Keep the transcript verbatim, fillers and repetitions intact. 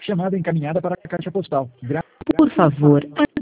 Chamada encaminhada para a caixa postal. Gra Por favor,